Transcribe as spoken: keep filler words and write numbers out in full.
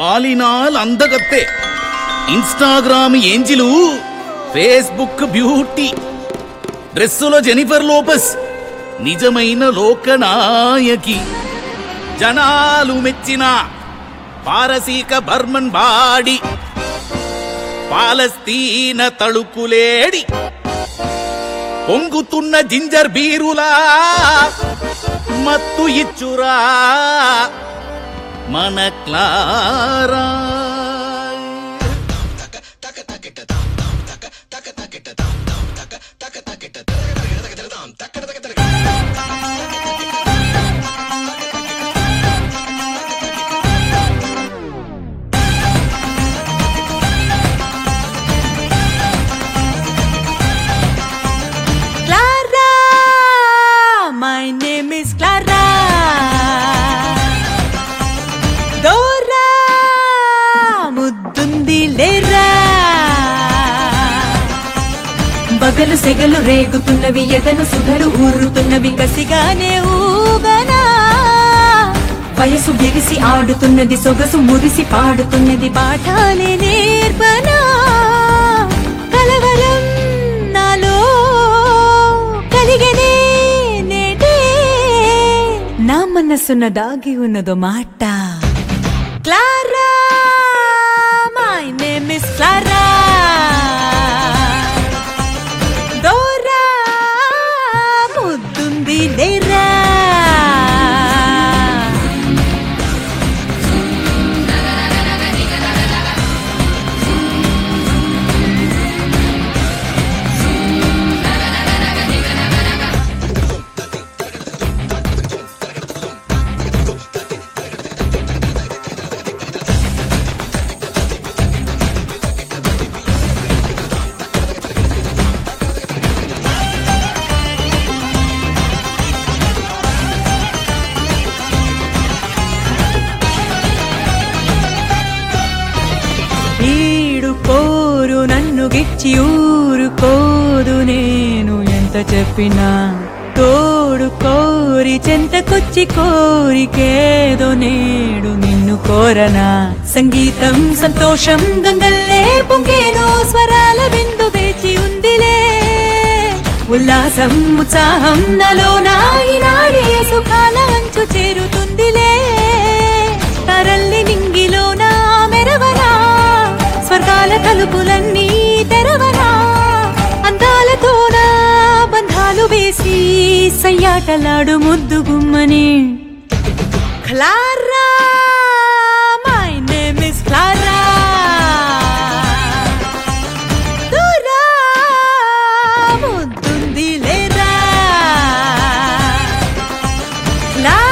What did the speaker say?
ఆలినాల్ అందగత్తే, Instagram angel, Facebook beauty, డ్రెస్సులో Jennifer Lopez, నిజమైన లోకనాయకి, జనాలు మెచ్చిన పారసీక బర్మన్ బాడి, పాలస్తీన తళుకులేడి, పొంగుతున్న జింజర్ బీరులా మత్తు ఇచ్చురా మన క్లారా. బగలు సెగలు రేగుతున్నవి, ఎదను సుధలు ఊరుతున్నవి, కసిగానే ఊగనా. వయసు ఎగిసి ఆడుతున్నది, సొగసు మురిసి పాడుతున్నది, పాఠాలే నేర్పనా. కలవరం నాలో కలిగనే నేటే, నా మనసున్న దాగి ఉన్నదో మాట. Clara, my name is Clara. ఈడుకోరు నన్ను గిచ్చి ఊరుకోదు, నేను ఎంత చెప్పినా. తోడు కోరి చెంతకొచ్చి కోరికేదో నేడు నిన్ను కోరనా. సంగీతం సంతోషం గంగల్లే పొంగేనో, స్వరాల బిందు వేచి ఉందిలే. ఉల్లాసం ఉత్సాహం నలో నాడే, సుఖాల అంచు చేరుతుందిలే. తరల్లి నింగిలోనా మెరవనా, స్వర్గాల తలుపులన్నీ తెరవనా. అందాలతోనా బంధాలు వేసి సయ్యాటలాడు ముద్దు గుమ్మని. Clara, my name is Clara. దూరా ముద్దుంది లేరా. క్లారా.